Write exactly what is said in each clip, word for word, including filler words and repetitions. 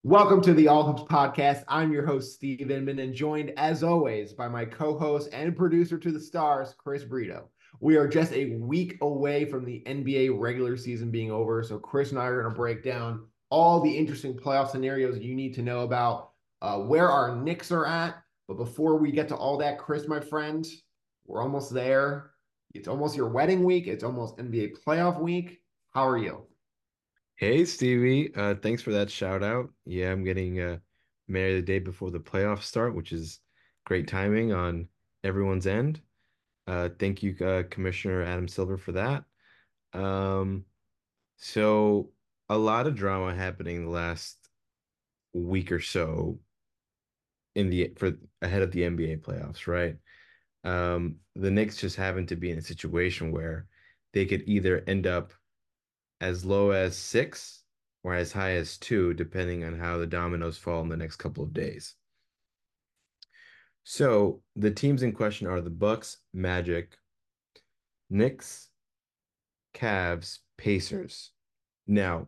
Welcome to the All Hoops Podcast. I'm your host, Steve Inman, and joined as always by my co-host and producer to the stars, Chris Brito. We are just a week away from the N B A regular season being over, so Chris and I are going to break down all the interesting playoff scenarios you need to know about, uh, where our Knicks are at. But before we get to all that, Chris, my friend, we're almost there. It's almost your wedding week. It's almost N B A playoff week. How are you? Hey Stevie, uh, thanks for that shout out. Yeah, I'm getting uh, married the day before the playoffs start, which is great timing on everyone's end. Uh, thank you, uh, Commissioner Adam Silver, for that. Um, so a lot of drama happening the last week or so in the for ahead of the N B A playoffs, right? Um, the Knicks just happen to be in a situation where they could either end up as low as six or as high as two, depending on how the dominoes fall in the next couple of days. So the teams in question are the Bucks, Magic, Knicks, Cavs, Pacers. Now,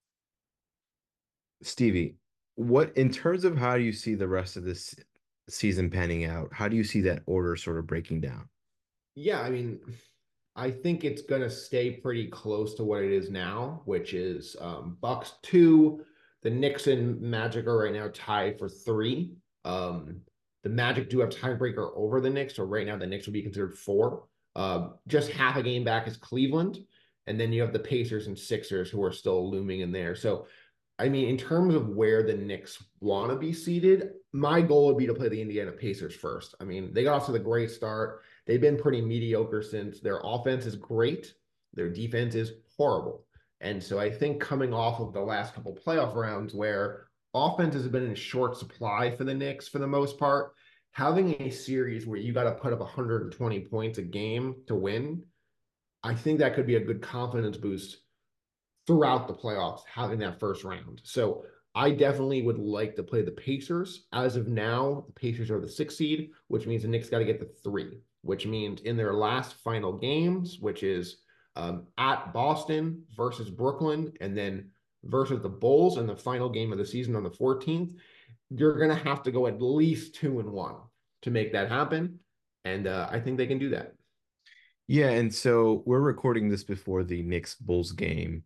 Stevie, what in terms of how do you see the rest of this season panning out? How do you see that order sort of breaking down? Yeah, I mean, I think it's going to stay pretty close to what it is now, which is um, Bucks two. The Knicks and Magic are right now tied for three. Um, the Magic do have tiebreaker over the Knicks, so right now the Knicks will be considered four. Uh, just half a game back is Cleveland, and then you have the Pacers and Sixers who are still looming in there. So I mean, in terms of where the Knicks want to be seated, my goal would be to play the Indiana Pacers first. I mean, they got off to the great start. They've been pretty mediocre since. Their offense is great, their defense is horrible. And so I think coming off of the last couple playoff rounds where offense has been in short supply for the Knicks for the most part, having a series where you got to put up one hundred twenty points a game to win, I think that could be a good confidence boost throughout the playoffs having that first round. So I definitely would like to play the Pacers. As of now, the Pacers are the sixth seed, which means the Knicks got to get the three, which means in their last final games, which is um, at Boston versus Brooklyn, and then versus the Bulls in the final game of the season on the fourteenth, you're going to have to go at least two and one to make that happen. And uh, I think they can do that. Yeah, and so we're recording this before the Knicks Bulls game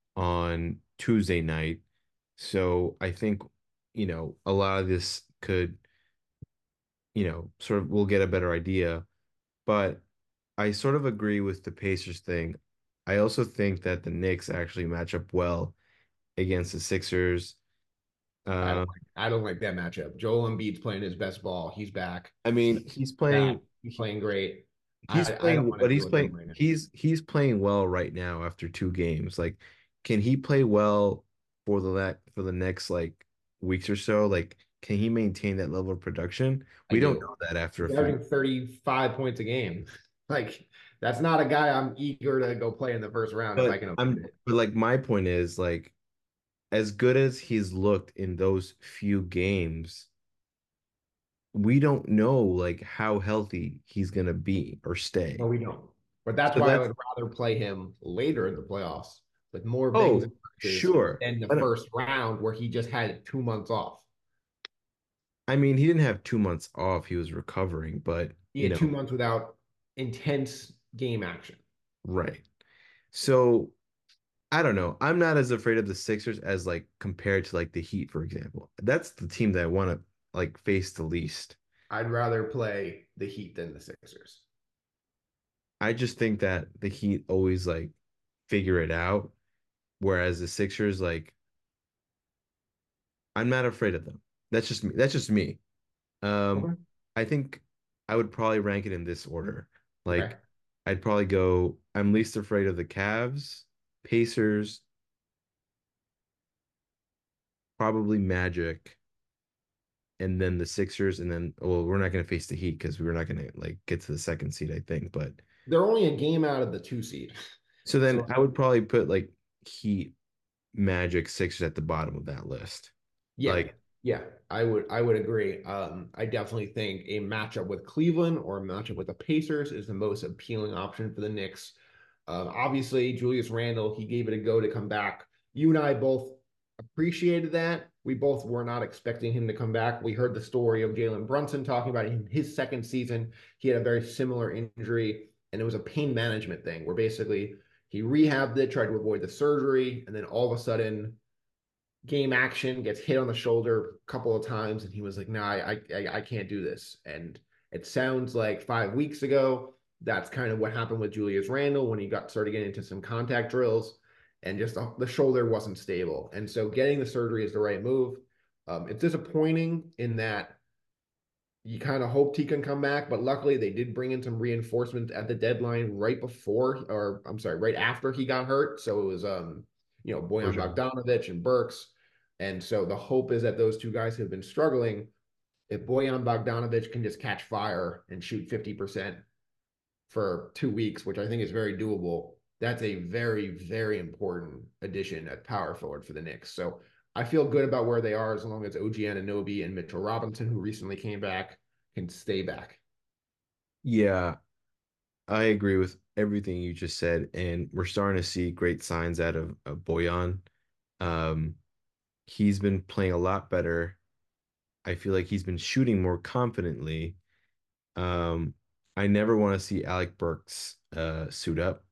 on Tuesday night. So I think, you know, a lot of this could, you know, sort of we'll get a better idea. But I sort of agree with the Pacers thing. I also think that the Knicks actually match up well against the Sixers. I don't Uh, like I don't like that matchup. Joel Embiid's playing his best ball. He's back. I mean, he's playing Back. He's playing great. he's I I don't playing want to but deal he's with him playing right now. he's he's playing well right now after two games. Like, can he play well for the la for the next like weeks or so? Like, can he maintain that level of production? I We don't do. know that after a He's few. averaging thirty-five points a game. Like that's not a guy I'm eager to go play in the first round if I But can avoid I'm it. but like my point is like as good as he's looked in those few games, we don't know like how healthy he's gonna be or No, stay. we don't. But that's So why I that's would rather play him later in the playoffs with more bangs and oh, bruises sure. than the But first round where he just had two months off. I mean, he didn't have two months off. He was recovering, but He you had two know, months without intense game action. right. So I don't know. I'm not as afraid of the Sixers as like compared to like the Heat, for example. That's the team that I want to like face the least. I'd rather play the Heat than the Sixers. I just think that the Heat always like figure it out, whereas the Sixers, like, I'm not afraid of them. That's just me. That's just me. Um, Okay. I think I would probably rank it in this order. Okay. Like, I'd probably go, I'm least afraid of the Cavs, Pacers, probably Magic, and then the Sixers, and then well, we're not gonna face the Heat because we're not gonna like get to the second seed, I think. But They're only a game out of the two seed. so then So I would probably put like Heat, Magic, Sixers at the bottom of that list. yeah, Like, yeah, I would I would agree. Um, I definitely think a matchup with Cleveland or a matchup with the Pacers is the most appealing option for the Knicks. Um, obviously, Julius Randle, he gave it a go to come back. You and I both appreciated that. we both were not expecting him to come back. We heard the story of Jalen Brunson talking about in his second season. He had a very similar injury, and it was a pain management thing where basically he rehabbed it, tried to avoid the surgery, and then all of a sudden, game action gets hit on the shoulder a couple of times, and he was like, "No, I, I, I can't do this." And it sounds like five weeks ago, that's kind of what happened with Julius Randle when he got started getting into some contact drills, and just the, the shoulder wasn't stable. And so, getting the surgery is the right move. Um, it's disappointing in that you kind of hoped he can come back, but luckily they did bring in some reinforcements at the deadline right before, or I'm sorry, right after he got hurt. So it was, um, you know, Boyan Bojan. Bogdanovic and Burks. And so the hope is that those two guys have been struggling. If Boyan Bogdanovic can just catch fire and shoot fifty percent for two weeks, which I think is very doable, that's a very, very important addition at power forward for the Knicks. So I feel good about where they are as long as O G Anunoby and Mitchell Robinson, who recently came back, can stay back. Yeah, I agree with everything you just said, and we're starting to see great signs out of, of Boyan. Um, he's been playing a lot better. I feel like he's been shooting more confidently. Um, I never want to see Alec Burks uh suit up.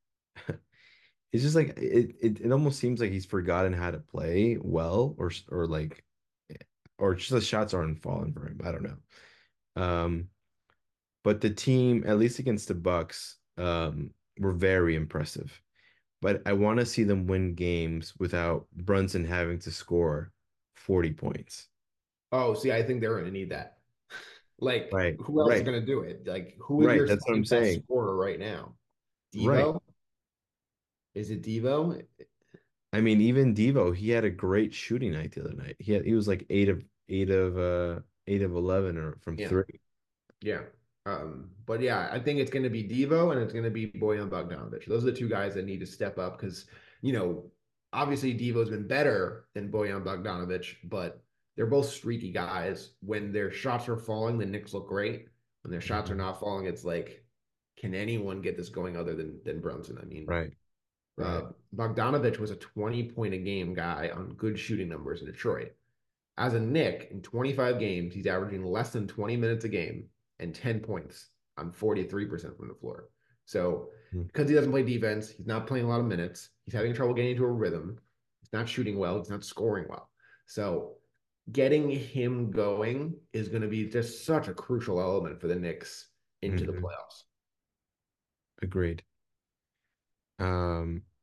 It's just like it, it it almost seems like he's forgotten how to play well or or like or just the shots aren't falling for him. I don't know. Um, but the team, at least against the Bucks, um, were very impressive. But I want to see them win games without Brunson having to score forty points. Oh, see, I think they're going to need that. Like, Right, who else is right, going to do it? Like, who is right. your That's what I'm second best saying. scorer right now? Right. Devo? Is it Devo? I mean, even Devo, he had a great shooting night the other night. He had he was like eight of eight of uh eight of eleven or from Yeah. three. Yeah. Um, but yeah, I think it's going to be Devo and it's going to be Boyan Bogdanovic. Those are the two guys that need to step up because, you know, obviously Devo's been better than Boyan Bogdanovic, but they're both streaky guys. When their shots are falling, the Knicks look great. When their shots are Mhm. not falling, it's like, can anyone get this going other than than Brunson? I mean, Right, right. uh, Bogdanovic was a twenty point a game guy on good shooting numbers in Detroit. As a Nick, in twenty-five games, he's averaging less than twenty minutes a game and ten points on forty-three percent from the floor. So, Mm. because he doesn't play defense, he's not playing a lot of minutes. He's having trouble getting into a rhythm. He's not shooting well. He's not scoring well. So, getting him going is going to be just such a crucial element for the Knicks into the Mhm. playoffs. Agreed. Um,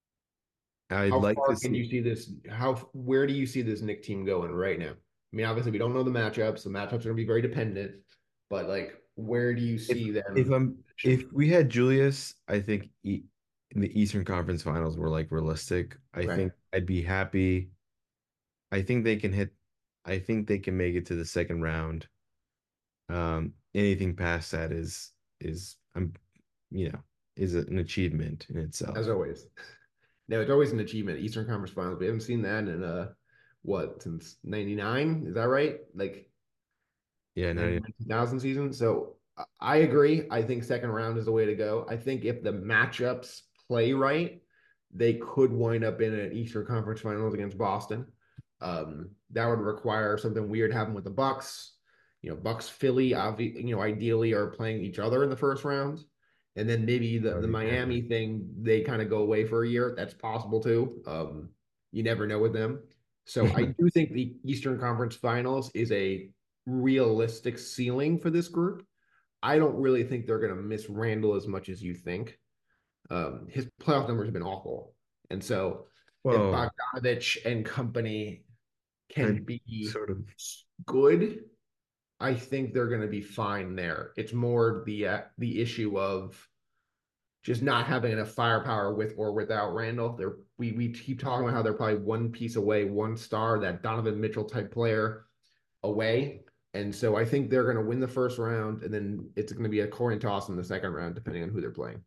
I'd How like to far can see you see this? How Where do you see this Nick team going right now? I mean, obviously, we don't know the matchups. The matchups are going to be very dependent, but like, where do you if see if them I'm finishing? if we had Julius, I think e in the Eastern Conference Finals were like realistic. I Right. think I'd be happy. I think they can hit. I think they can make it to the second round. Um, anything past that is is I'm you know is an achievement in As itself. always. No, it's always an achievement. Eastern Conference Finals. We haven't seen that in uh what since ninety-nine? Is that right? Like Yeah, no, ninety-nine two thousand season. So I I agree. I think second round is the way to go. I think if the matchups play right, they could wind up in an Eastern Conference Finals against Boston. Um, that would require something weird happen with the Bucks. You know, Bucks, Philly, obvi- you know, ideally are playing each other in the first round. And then maybe the, the right, right, Miami right. thing, they kind of go away for a year. That's possible too. Um, you never know with them. So I do think the Eastern Conference Finals is a realistic ceiling for this group. I don't really think they're going to miss Randall as much as you think. Um, his playoff numbers have been awful. And so if Well, Bogdanovich and company I can be sort of good, I think they're going to be fine there. It's more the uh, the issue of just not having enough firepower with or without Randall. They're we we keep talking about how they're probably one piece away, one star, that Donovan Mitchell type player away. And so I think they're going to win the first round, and then it's going to be a coin toss in the second round, depending on who they're playing.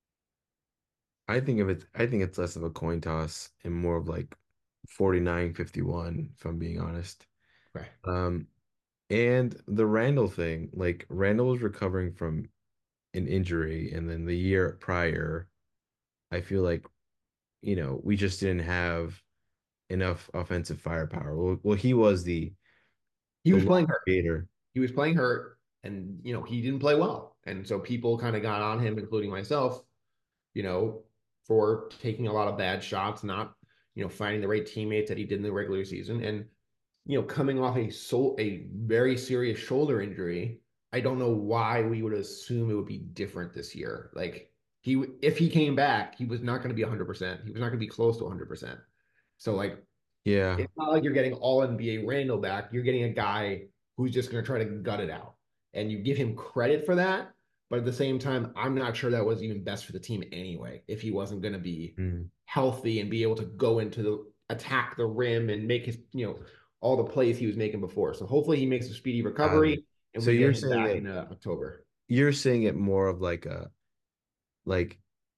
I think of it I think it's less of a coin toss and more of like forty-nine fifty-one, if I'm being honest. Okay. Um, and the Randall thing, like Randall was recovering from an injury, and then the year prior, I feel like, you know, we just didn't have enough offensive firepower. Well, well, he was the He the was lost playing hurt. creator. He was playing hurt, and you know he didn't play well, and so people kind of got on him, including myself, you know, for taking a lot of bad shots, not you know finding the right teammates that he did in the regular season, and you know coming off a so a very serious shoulder injury. I don't know why we would assume it would be different this year. Like he, if he came back, he was not going to be one hundred percent. He was not going to be close to one hundred percent. So like Yeah. it's not like you're getting all N B A Randall back. You're getting a guy who's just going to try to gut it out. And you give him credit for that. But at the same time, I'm not sure that was even best for the team anyway, if he wasn't going to be Mm. healthy and be able to go into the attack the rim and make his, you know, all the plays he was making before. So hopefully he makes a speedy Got it. recovery and So we you're get him saying back it in uh, October. you're saying it more of like a like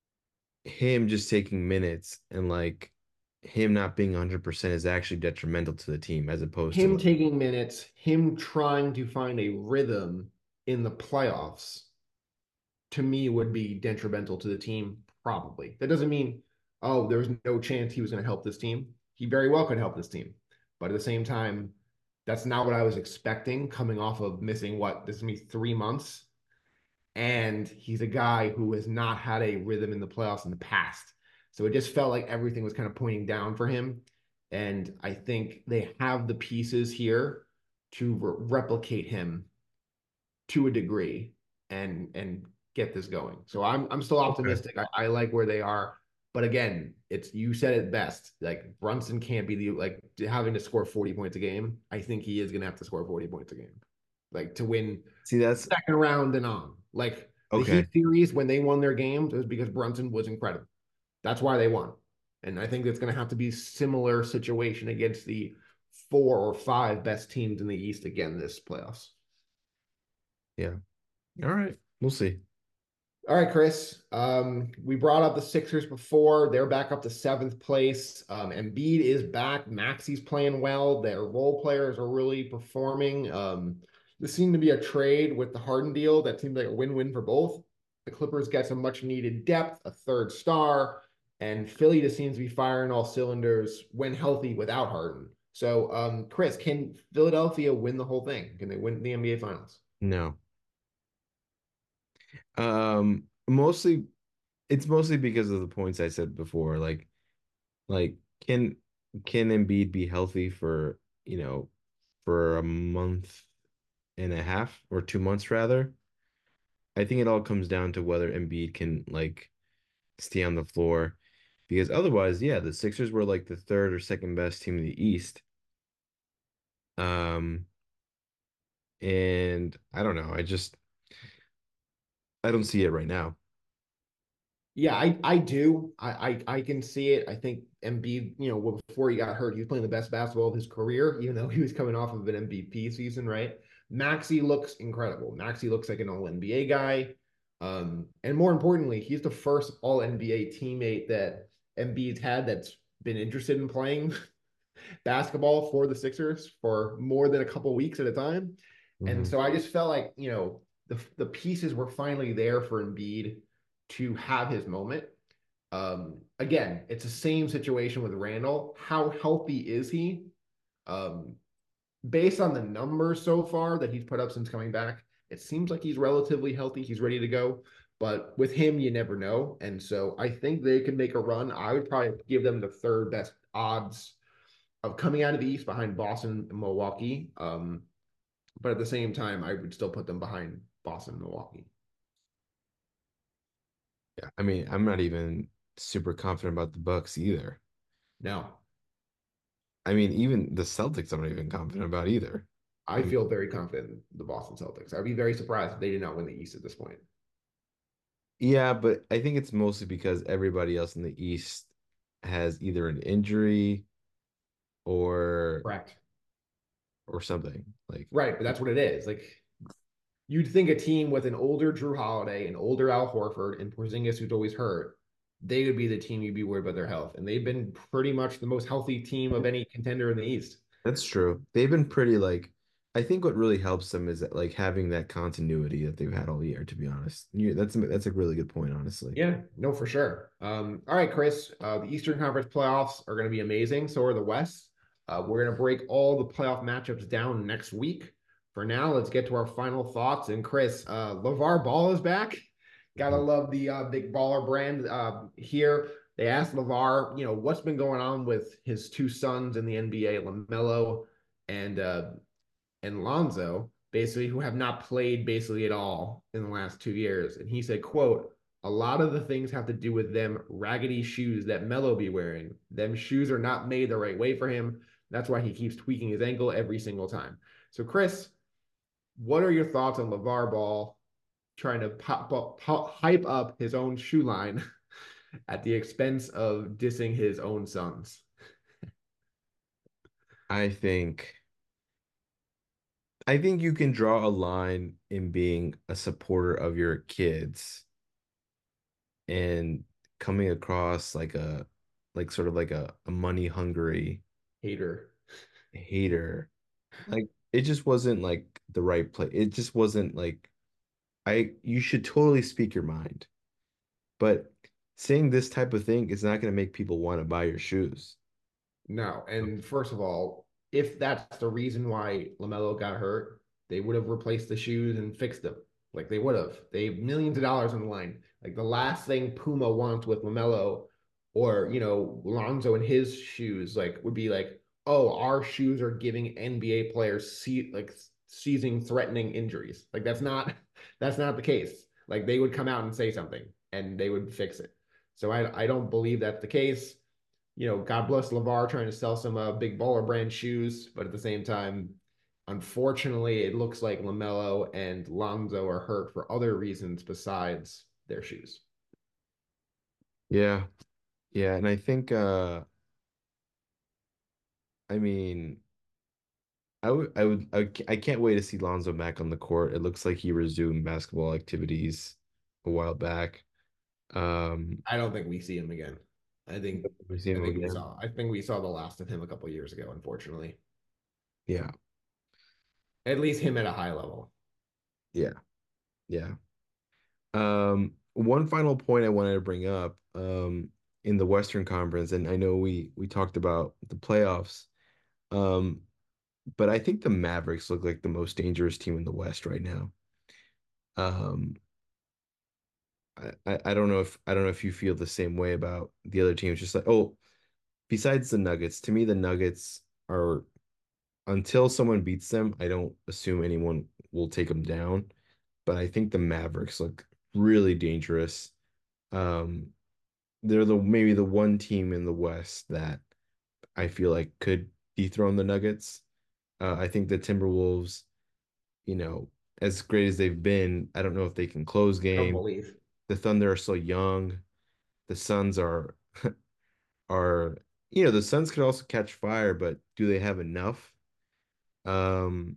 him just taking minutes and like him not being one hundred percent is actually detrimental to the team as opposed to Him like, taking minutes, him trying to find a rhythm in the playoffs to me would be detrimental to the team, probably. That doesn't mean, oh, there's no chance he was going to help this team. He very well could help this team. But at the same time, that's not what I was expecting coming off of missing what this is me three months. And he's a guy who has not had a rhythm in the playoffs in the past. So it just felt like everything was kind of pointing down for him. And I think they have the pieces here to re- replicate him to a degree and and get this going. So I'm I'm still okay. optimistic. I, I like where they are. But again, it's you said it best. Like Brunson can't be the like having to score forty points a game. I think he is gonna have to score forty points a game. Like to win See, that's second round and on. Like the okay. Heat series when they won their games, it was because Brunson was incredible. That's why they won. And I think it's gonna have to be similar situation against the four or five best teams in the East again this playoffs. Yeah. All right. We'll see. All right, Chris. Um, we brought up the Sixers before. They're back up to seventh place. Um, Embiid is back. Maxi's playing well. Their role players are really performing. Um, this seemed to be a trade with the Harden deal that seemed like a win-win for both. The Clippers get some much needed depth, a third star, and Philly just seems to be firing all cylinders when healthy without Harden. So, um, Chris, can Philadelphia win the whole thing? Can they win the N B A Finals? No. Um, mostly it's mostly because of the points I said before. Like like can can Embiid be healthy for, you know, for a month and a half or two months rather? I think it all comes down to whether Embiid can like stay on the floor. Because otherwise, yeah, the Sixers were like the third or second best team in the East. Um, and I don't know. I just I don't see it right now. Yeah, I I do. I, I I can see it. I think Embiid, you know, before he got hurt, he was playing the best basketball of his career, even though he was coming off of an M V P season, right? Maxi looks incredible. Maxi looks like an all N B A guy. Um, and more importantly, he's the first all N B A teammate that Embiid's had that's been interested in playing basketball for the Sixers for more than a couple weeks at a time. And Mhm. so I just felt like, you know, the the pieces were finally there for Embiid to have his moment. Um, again, it's the same situation with Randall. How healthy is he? Um, Based on the numbers so far that he's put up since coming back, it seems like he's relatively healthy. He's ready to go. But with him, you never know. And so I think they could make a run. I would probably give them the third best odds of coming out of the East behind Boston and Milwaukee. Um, but at the same time, I would still put them behind Boston and Milwaukee. Yeah, I mean, I'm not even super confident about the Bucks either. No, I mean, even the Celtics, I'm not even confident about either. I I mean, feel very confident in the Boston Celtics. I'd be very surprised if they did not win the East at this point. yeah, but I think it's mostly because everybody else in the East has either an injury or Correct. or something. Like, Right, but that's what it is. Like you'd think a team with an older Drew Holiday, an older Al Horford, and Porzingis who's always hurt, they would be the team you'd be worried about their health. And they've been pretty much the most healthy team of any contender in the East. that's true. They've been pretty like I think what really helps them is that like having that continuity that they've had all year, to be honest. You, that's that's a really good point, honestly. Yeah, no, for sure. Um, all right, Chris, uh, the Eastern Conference playoffs are going to be amazing. So are the West. Uh, we're going to break all the playoff matchups down next week. For now, let's get to our final thoughts. And Chris, uh, LeVar Ball is back. Gotta Mhm. love the uh, big baller brand uh, here. They asked LeVar, you know, what's been going on with his two sons in the N B A, LaMelo and uh, and Lonzo, basically, who have not played basically at all in the last two years. And he said, quote, a lot of the things have to do with them raggedy shoes that Melo be wearing. Them shoes are not made the right way for him. That's why he keeps tweaking his ankle every single time. So, Chris, what are your thoughts on LeVar Ball trying to pop, pop, pop, hype up his own shoe line at the expense of dissing his own sons? I think I think you can draw a line in being a supporter of your kids and coming across like a like sort of like a, a money hungry Hater. hater. Like it just wasn't like the right play. It just wasn't like I you should totally speak your mind. But saying this type of thing is not going to make people want to buy your shoes. No, and first of all, if that's the reason why LaMelo got hurt, they would have replaced the shoes and fixed them. Like they would have. They have millions of dollars on the line. Like the last thing Puma wants with LaMelo or, you know, Lonzo and his shoes, like would be like, oh, our shoes are giving N B A players see like seizing threatening injuries. Like that's not that's not the case. Like they would come out and say something and they would fix it. So I I don't believe that's the case. You know, God bless LeVar trying to sell some uh, big baller brand shoes, but at the same time, unfortunately, it looks like LaMelo and Lonzo are hurt for other reasons besides their shoes. Yeah. Yeah, and I think uh I mean I would I would I, ca- I can't wait to see Lonzo back on the court. It looks like he resumed basketball activities a while back. Um I don't think we see him again. I think we see I him think we again. saw I think we saw the last of him a couple years ago, unfortunately. Yeah. At least him at a high level. Yeah. Yeah. Um one final point I wanted to bring up um in the Western Conference, and I know we we talked about the playoffs. Um but I think the Mavericks look like the most dangerous team in the West right now. Um, I, I I don't know if I don't know if you feel the same way about the other teams. Just like, oh, besides the Nuggets, to me, the Nuggets are until someone beats them, I don't assume anyone will take them down. But I think the Mavericks look really dangerous. Um, they're the maybe the one team in the West that I feel like could dethrone the Nuggets. Uh, I think the Timberwolves, you know, as great as they've been, I don't know if they can close I don't games. believe. The Thunder are so young. The Suns are are you know, the Suns could also catch fire, but do they have enough? Um,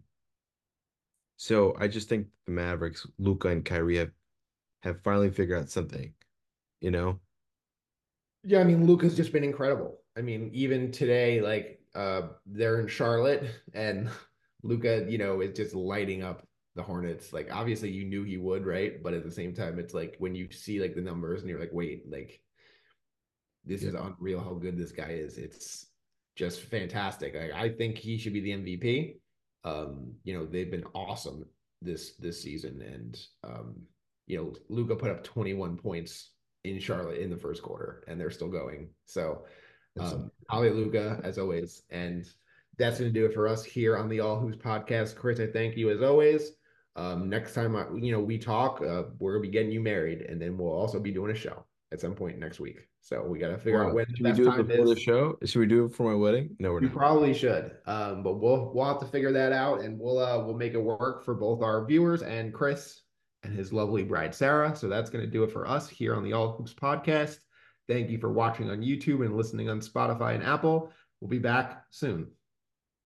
so I just think the Mavericks, Luca and Kyrie have have finally figured out something, you know? Yeah, I mean, Luca's just been incredible. I mean, even today, like uh they're in Charlotte and Luca, you know, is just lighting up the Hornets. Like obviously you knew he would, right? But at the same time, it's like when you see like the numbers and you're like, wait, like this Yeah. is unreal how good this guy is. It's just fantastic. I, I think he should be the M V P. Um, you know, they've been awesome this this season, and um, you know, Luca put up twenty-one points in Charlotte in the first quarter, and they're still going. So, That's um, Luca as always, and that's going to do it for us here on the All Hoops podcast. Chris, I thank you as always. Um, next time I, you know, we talk, uh, we're gonna be getting you married, and then we'll also be doing a show at some point next week. So we got to figure out Wow. when the Should we best do it time before the is. show? Should we do it for my wedding? No, we're We not. probably should, um, but we'll we'll have to figure that out, and we'll uh, we'll make it work for both our viewers and Chris and his lovely bride Sarah. So that's going to do it for us here on the All Hoops podcast. Thank you for watching on YouTube and listening on Spotify and Apple. We'll be back soon.